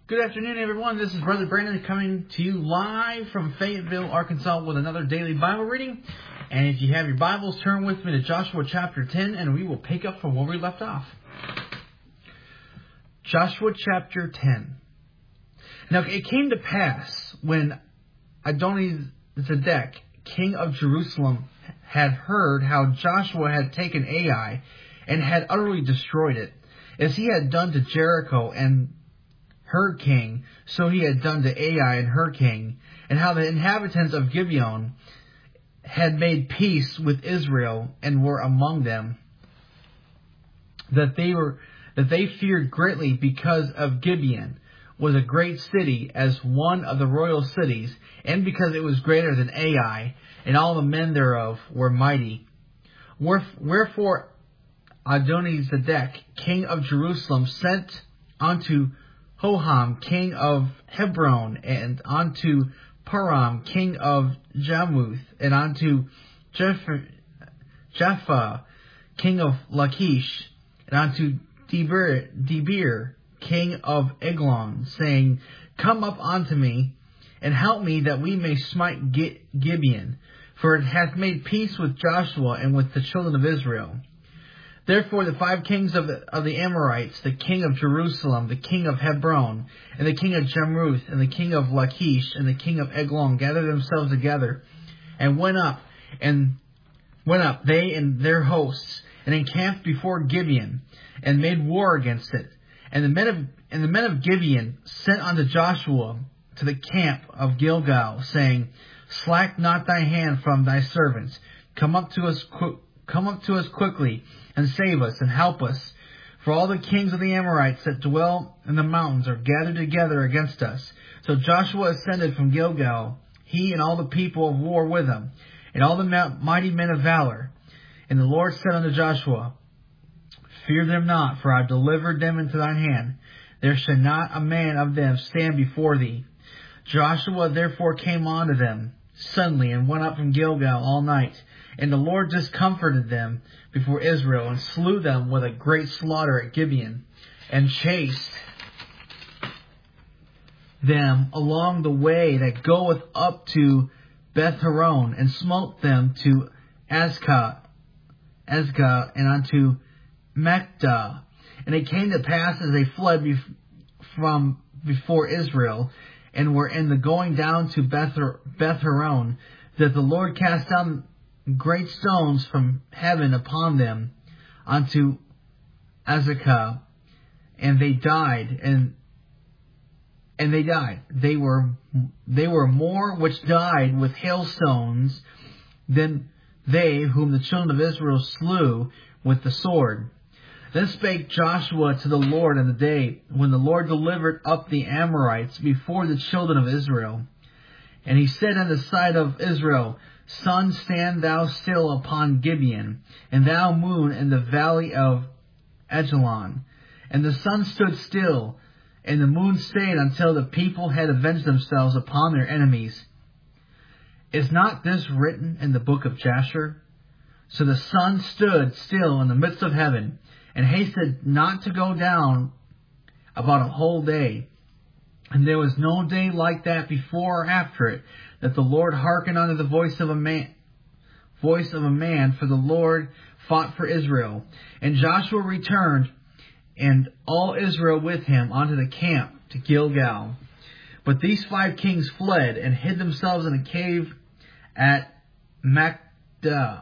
Good afternoon, everyone. This is Brother Brandon coming to you live from Fayetteville, Arkansas with another daily Bible reading. And if you have your Bibles, turn with me to Joshua chapter 10, and we will pick up from where we left off. Joshua chapter 10. Now it came to pass when Adoni-Zedek, king of Jerusalem, had heard how Joshua had taken Ai and had utterly destroyed it, as he had done to Jericho and her king, so he had done to Ai and her king, and how the inhabitants of Gibeon had made peace with Israel and were among them, that they feared greatly, because of Gibeon was a great city as one of the royal cities, and because it was greater than Ai, and all the men thereof were mighty. Wherefore Adoni-Zedek, king of Jerusalem, sent unto Hoham, king of Hebron, and unto Param, king of Jarmuth, and unto Japha, king of Lachish, and unto Debir, king of Eglon, saying, Come up unto me, and help me, that we may smite Gibeon, for it hath made peace with Joshua and with the children of Israel. Therefore the 5 kings of the Amorites, the king of Jerusalem, the king of Hebron, and the king of Jarmuth, and the king of Lachish, and the king of Eglon, gathered themselves together, and went up, they and their hosts, and encamped before Gibeon, and made war against it. And the men of Gibeon sent unto Joshua to the camp of Gilgal, saying, Slack not thy hand from thy servants. Come up to us quickly, and save us, and help us. For all the kings of the Amorites that dwell in the mountains are gathered together against us. So Joshua ascended from Gilgal, he and all the people of war with him, and all the mighty men of valor. And the Lord said unto Joshua, Fear them not, for I have delivered them into thine hand. There shall not a man of them stand before thee. Joshua therefore came unto them suddenly, and went up from Gilgal all night. And the Lord discomforted them before Israel, and slew them with a great slaughter at Gibeon, and chased them along the way that goeth up to Beth-horon, and smote them to Azekah, and unto Makkedah. And it came to pass, as they fled from before Israel, and were in the going down to Beth-horon, that the Lord cast down great stones from heaven upon them unto Azekah, and they died, and they died. They were more which died with hailstones than they whom the children of Israel slew with the sword. Then spake Joshua to the Lord in the day when the Lord delivered up the Amorites before the children of Israel. And he said in the sight of Israel, Sun, stand thou still upon Gibeon, and thou moon in the valley of Ajalon. And the sun stood still, and the moon stayed until the people had avenged themselves upon their enemies. Is not this written in the book of Jasher? So the sun stood still in the midst of heaven, and hasted not to go down about a whole day. And there was no day like that before or after it, that the Lord hearkened unto the voice of a man, for the Lord fought for Israel. And Joshua returned, and all Israel with him, unto the camp to Gilgal. But these 5 kings fled, and hid themselves in a cave at Makkedah.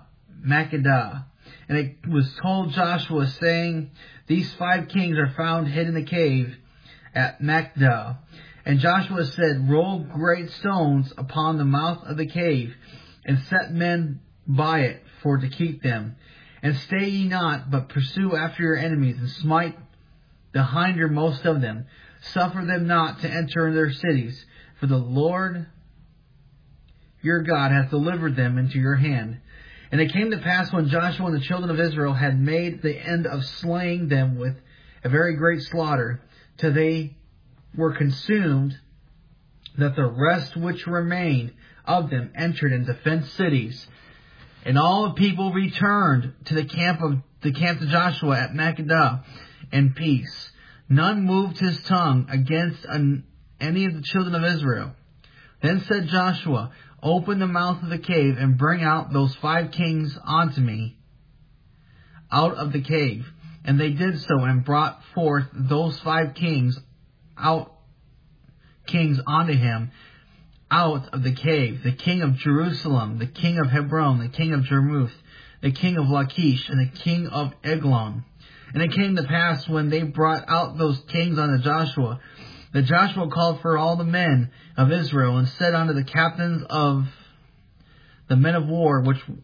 And it was told Joshua, saying, These 5 kings are found hid in the cave at Makkedah. And Joshua said, Roll great stones upon the mouth of the cave, and set men by it for to keep them. And stay ye not, but pursue after your enemies, and smite the hindermost of them. Suffer them not to enter in their cities, for the Lord your God hath delivered them into your hand. And it came to pass, when Joshua and the children of Israel had made the end of slaying them with a very great slaughter, till they were consumed, that the rest which remained of them entered into fenced cities. And all the people returned to the camp to Joshua at Makkedah in peace. None moved his tongue against any of the children of Israel. Then said Joshua, Open the mouth of the cave, and bring out those 5 kings unto me out of the cave. And they did so, and brought forth those 5 kings unto him out of the cave, the king of Jerusalem, the king of Hebron, the king of Jarmuth, the king of Lachish, and the king of Eglon. And it came to pass, when they brought out those kings unto Joshua, that Joshua called for all the men of Israel, and said unto the captains of the men of war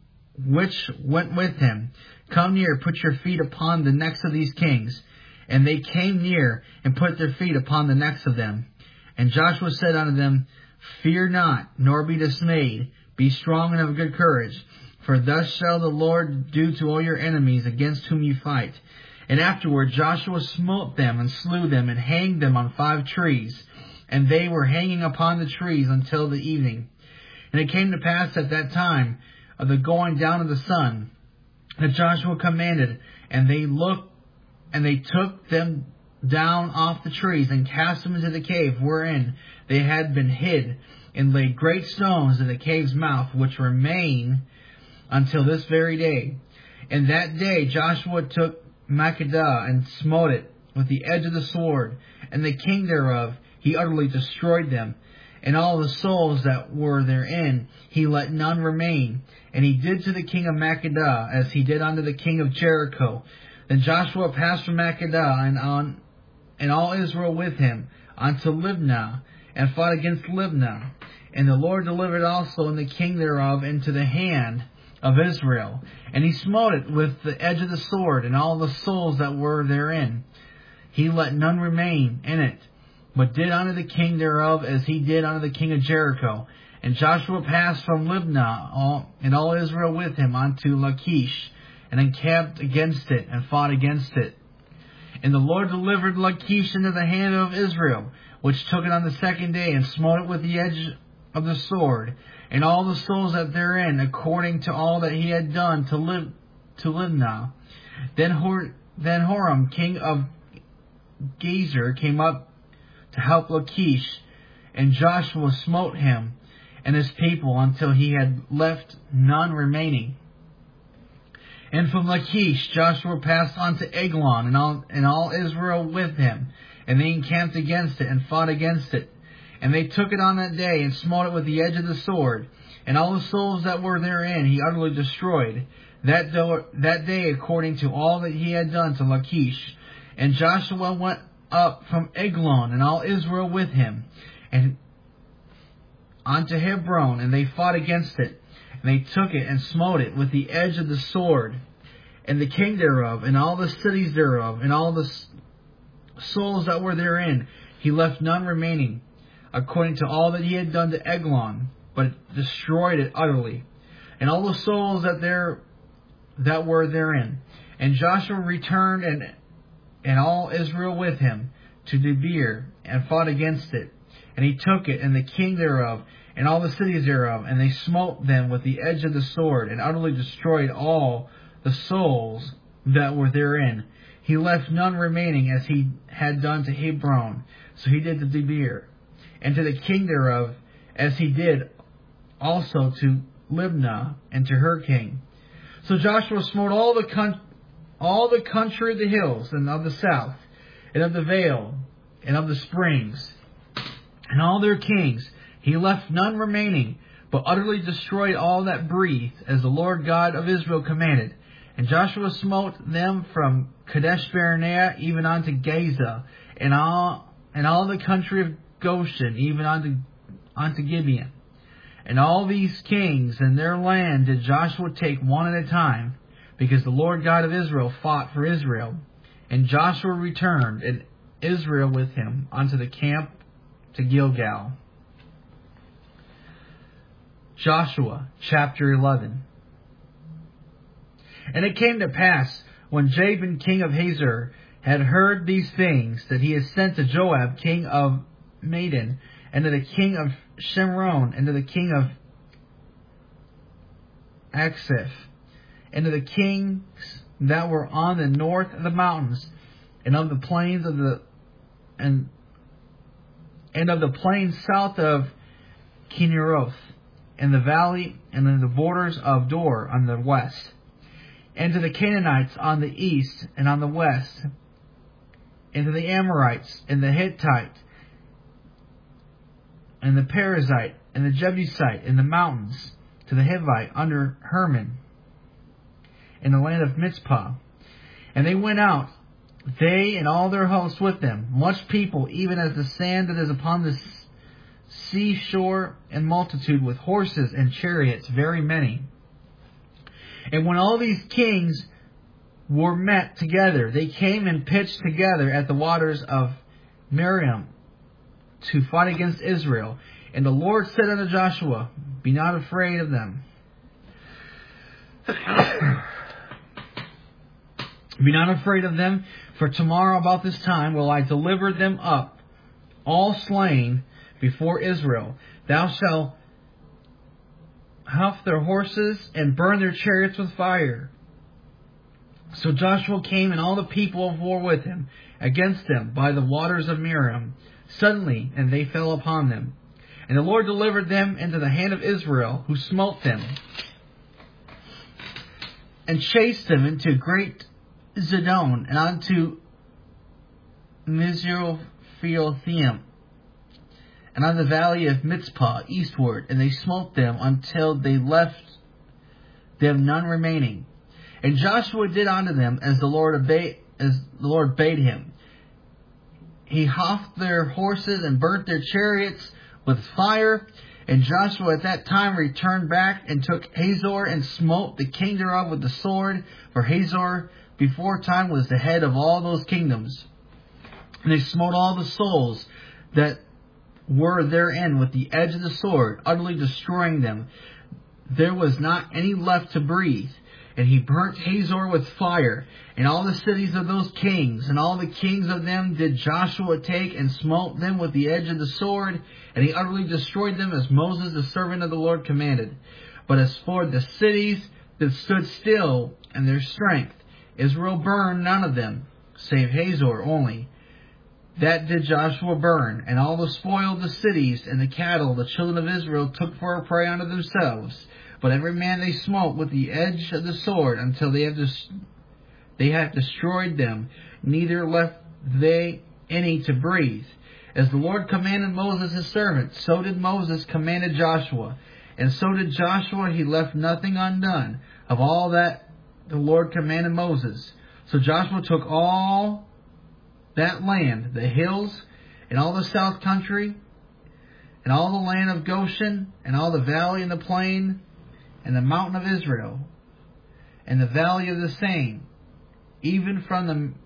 which went with him, Come near, put your feet upon the necks of these kings. And they came near, and put their feet upon the necks of them. And Joshua said unto them, Fear not, nor be dismayed. Be strong and of good courage. For thus shall the Lord do to all your enemies against whom you fight. And afterward Joshua smote them, and slew them, and hanged them on 5 trees. And they were hanging upon the trees until the evening. And it came to pass at that time of the going down of the sun, that Joshua commanded, and they took them down off the trees, and cast them into the cave wherein they had been hid, and laid great stones in the cave's mouth, which remain until this very day. And that day Joshua took Makkedah, and smote it with the edge of the sword, and the king thereof he utterly destroyed them, and all the souls that were therein he let none remain. And he did to the king of Makkedah as he did unto the king of Jericho. Then Joshua passed from Makkedah, and all Israel with him, unto Libnah, and fought against Libnah. And the Lord delivered also and the king thereof into the hand of Israel. And he smote it with the edge of the sword, and all the souls that were therein. He let none remain in it, but did unto the king thereof as he did unto the king of Jericho. And Joshua passed from Libnah, and all Israel with him, unto Lachish, and encamped against it, and fought against it. And the Lord delivered Lachish into the hand of Israel, which took it on the 2nd day, and smote it with the edge of the sword, and all the souls that therein, according to all that he had done to Libnah. Then Horam, king of Gezer, came up to help Lachish, and Joshua smote him and his people until he had left none remaining. And from Lachish Joshua passed on to Eglon, and all Israel with him, and they encamped against it, and fought against it. And they took it on that day, and smote it with the edge of the sword, and all the souls that were therein he utterly destroyed, that day according to all that he had done to Lachish. And Joshua went up from Eglon, and all Israel with him, and unto Hebron, and they fought against it. And they took it, and smote it with the edge of the sword, and the king thereof, and all the cities thereof, and all the souls that were therein. He left none remaining, according to all that he had done to Eglon, but destroyed it utterly, and all the souls that were therein. And Joshua returned, and all Israel with him, to Debir, and fought against it. And he took it, and the king thereof, and all the cities thereof, and they smote them with the edge of the sword, and utterly destroyed all the souls that were therein. He left none remaining, as he had done to Hebron, so he did to Debir, and to the king thereof, as he did also to Libnah, and to her king. So Joshua smote all the country of the hills, and of the south, and of the vale, and of the springs, and all their kings. He left none remaining, but utterly destroyed all that breathed, as the Lord God of Israel commanded. And Joshua smote them from Kadesh Barnea even unto Gaza, and all the country of Goshen, even unto Gibeon. And all these kings and their land did Joshua take one at a time, because the Lord God of Israel fought for Israel. And Joshua returned, and Israel with him, unto the camp to Gilgal. Joshua chapter 11. And it came to pass, when Jabin king of Hazor had heard these things, that he had sent to Joab king of Madon, and to the king of Shimron, and to the king of Achshaph, and to the kings that were on the north of the mountains, and of the plains of the and of the plain south of Kinneroth, and the valley and in the borders of Dor on the west, and to the Canaanites on the east and on the west, and to the Amorites and the Hittite and the Perizzite and the Jebusite in the mountains, to the Hivite under Hermon in the land of Mizpah. And they went out, they and all their hosts with them, much people, even as the sand that is upon the seashore, and multitude with horses and chariots, very many. And when all these kings were met together, they came and pitched together at the waters of Miriam to fight against Israel. And the Lord said unto Joshua, Be not afraid of them. Be not afraid of them, for tomorrow about this time will I deliver them up, all slain, before Israel. Thou shalt huff their horses and burn their chariots with fire. So Joshua came and all the people of war with him against them by the waters of Miriam suddenly, and they fell upon them. And the Lord delivered them into the hand of Israel, who smote them and chased them into great Zidon and unto Misropheothaim and on the valley of Mizpah eastward, and they smote them until they left them none remaining. And Joshua did unto them as the Lord bade him. He huffed their horses and burnt their chariots with fire. And Joshua at that time returned back and took Hazor and smote the king thereof with the sword. For Hazor before time was the head of all those kingdoms. And they smote all the souls that were therein with the edge of the sword, utterly destroying them. There was not any left to breathe. And he burnt Hazor with fire, and all the cities of those kings, and all the kings of them did Joshua take, and smote them with the edge of the sword, and he utterly destroyed them, as Moses the servant of the Lord commanded. But as for the cities that stood still in their strength, Israel burned none of them, save Hazor only. That did Joshua burn, and all the spoil of the cities and the cattle the children of Israel took for a prey unto themselves. But every man they smote with the edge of the sword until they have destroyed them, neither left they any to breathe. As the Lord commanded Moses his servant, so did Moses commanded Joshua. And so did Joshua, he left nothing undone of all that the Lord commanded Moses. So Joshua took all that land, the hills, and all the south country, and all the land of Goshen, and all the valley and the plain, and the mountain of Israel, and the valley of the same, even from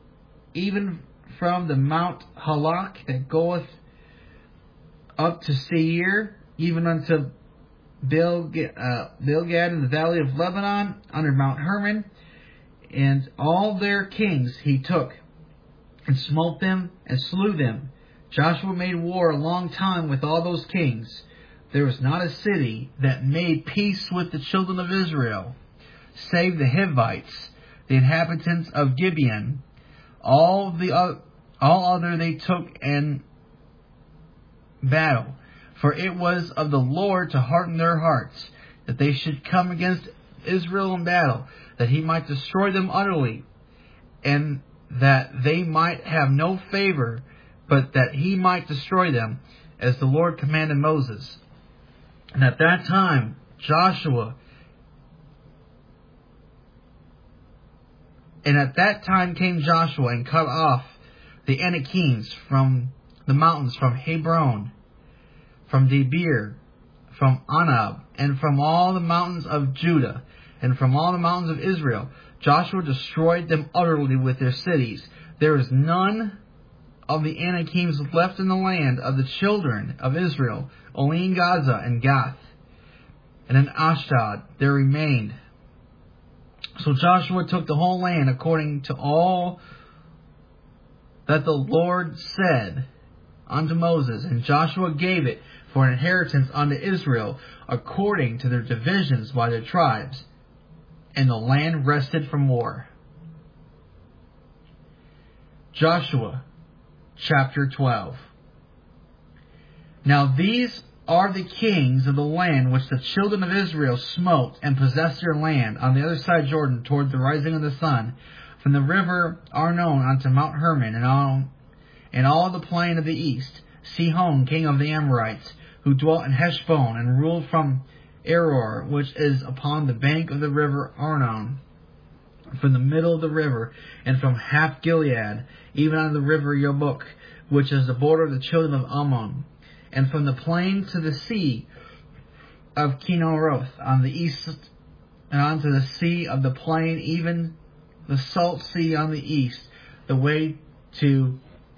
the Mount Halak that goeth up to Seir, even unto Bilgad in the valley of Lebanon, under Mount Hermon, and all their kings he took, and smote them, and slew them. Joshua made war a long time with all those kings. There was not a city that made peace with the children of Israel, save the Hivites, the inhabitants of Gibeon. All other they took in battle. For it was of the Lord to harden their hearts, that they should come against Israel in battle, that he might destroy them utterly, and that they might have no favor, but that he might destroy them, as the Lord commanded Moses. And at that time came Joshua and cut off the Anakims from the mountains, from Hebron, from Debir, from Anab, and from all the mountains of Judah, and from all the mountains of Israel. Joshua destroyed them utterly with their cities. There is none of the Anakims left in the land of the children of Israel, only in Gaza and Gath, and in Ashdod there remained. So Joshua took the whole land according to all that the Lord said unto Moses, and Joshua gave it for an inheritance unto Israel, according to their divisions by their tribes, and the land rested from war. Joshua chapter 12. Now these are the kings of the land which the children of Israel smote and possessed their land on the other side of Jordan toward the rising of the sun, from the river Arnon unto Mount Hermon, and all the plain of the east. Sihon, king of the Amorites, who dwelt in Heshbon, and ruled from Aroer, which is upon the bank of the river Arnon, from the middle of the river, and from half Gilead, even unto the river Yabok, which is the border of the children of Ammon, and from the plain to the sea of Kinneroth on the east, and unto the sea of the plain, even the salt sea on the east, the way to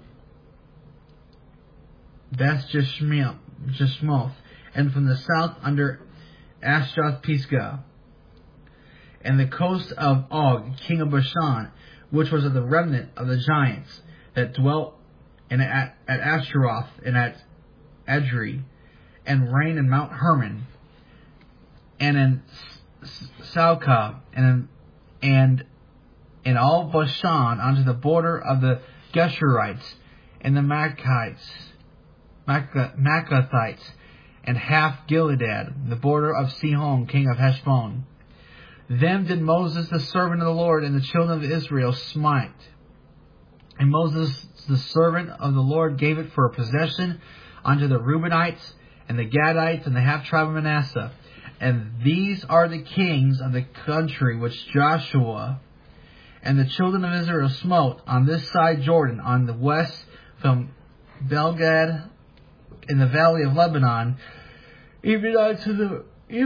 Beth Jeshmoth, and from the south under Ashdoth Pisgah, and the coast of Og, king of Bashan, which was of the remnant of the giants that dwelt at Ashtaroth and at Edrei, and reigned in Mount Hermon, and in Salcah, and in all Bashan, unto the border of the Geshurites, and the Maccathites, and half Gilead, the border of Sihon, king of Heshbon. Them did Moses the servant of the Lord and the children of Israel smite. And Moses the servant of the Lord gave it for a possession unto the Reubenites, and the Gadites, and the half tribe of Manasseh. And these are the kings of the country which Joshua and the children of Israel smote on this side Jordan, on the west from Belgad in the valley of Lebanon, even unto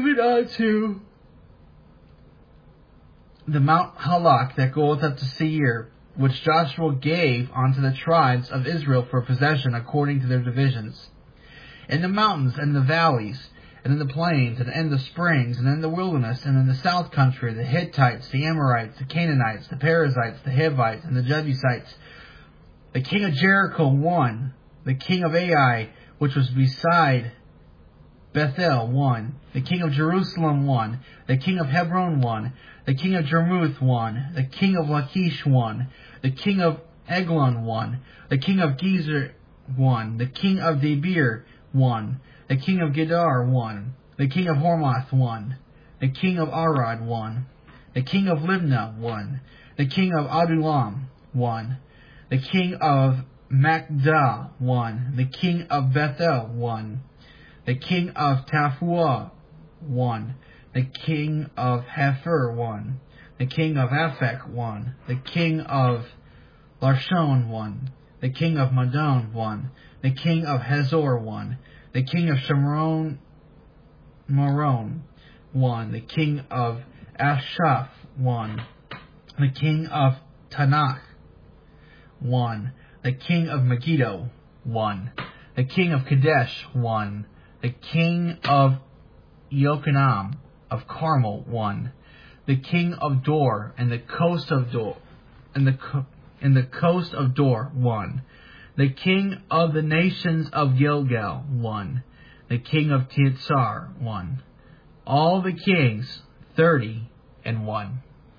the Mount Halak that goeth up to Seir, which Joshua gave unto the tribes of Israel for possession according to their divisions. In the mountains and the valleys, and in the plains, and in the springs, and in the wilderness, and in the south country, the Hittites, the Amorites, the Canaanites, the Perizzites, the Hivites, and the Jebusites. The king of Jericho won. The king of Ai, which was beside Bethel, won. The king of Jerusalem won. The king of Hebron won. The king of Jarmuth won. The king of Lachish won. The king of Eglon won. The king of Gezer won. The king of Debir won. The king of Gedar won. The king of Hormath won. The king of Arad won. The king of Libnah won. The king of Adullam won. The king of Makdah won. The king of Bethel won. The king of Taphuah won. The king of Hepher won. The king of Aphek won. The king of Larshon won. The king of Madon won. The king of Hazor won. The king of Shomron Moron won. The king of Ashaph won. The king of Tanakh won. The king of Megiddo won. The king of Kadesh won. The king of Yokanam of Carmel won. The king of Dor and the coast of Dor and the coast of Dor won. The king of the nations of Gilgal won. The king of Titzar won. All the kings, 30-1.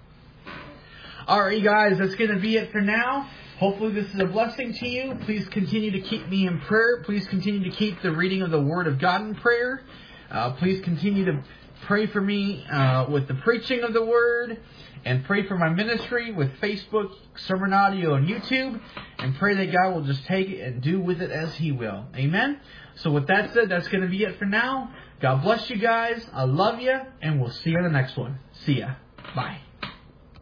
Alright, you guys, that's going to be it for now. Hopefully this is a blessing to you. Please continue to keep me in prayer. Please continue to keep the reading of the Word of God in prayer. Please continue to pray for me with the preaching of the Word. And pray for my ministry with Facebook, Sermon Audio, and YouTube. And pray that God will just take it and do with it as He will. Amen? So with that said, that's going to be it for now. God bless you guys. I love you. And we'll see you on the next one. See ya. Bye.